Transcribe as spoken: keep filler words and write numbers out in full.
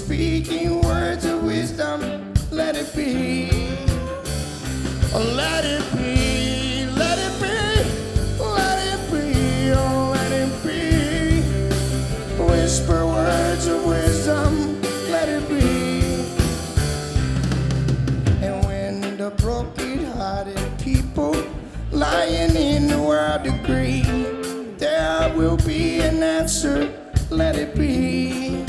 speaking words of wisdom, let it be. Let it be, let it be, let it be, oh, let it be. Whisper words of wisdom, let it be. And when the broken-hearted people lying in the world agree, there will be an answer, let it be.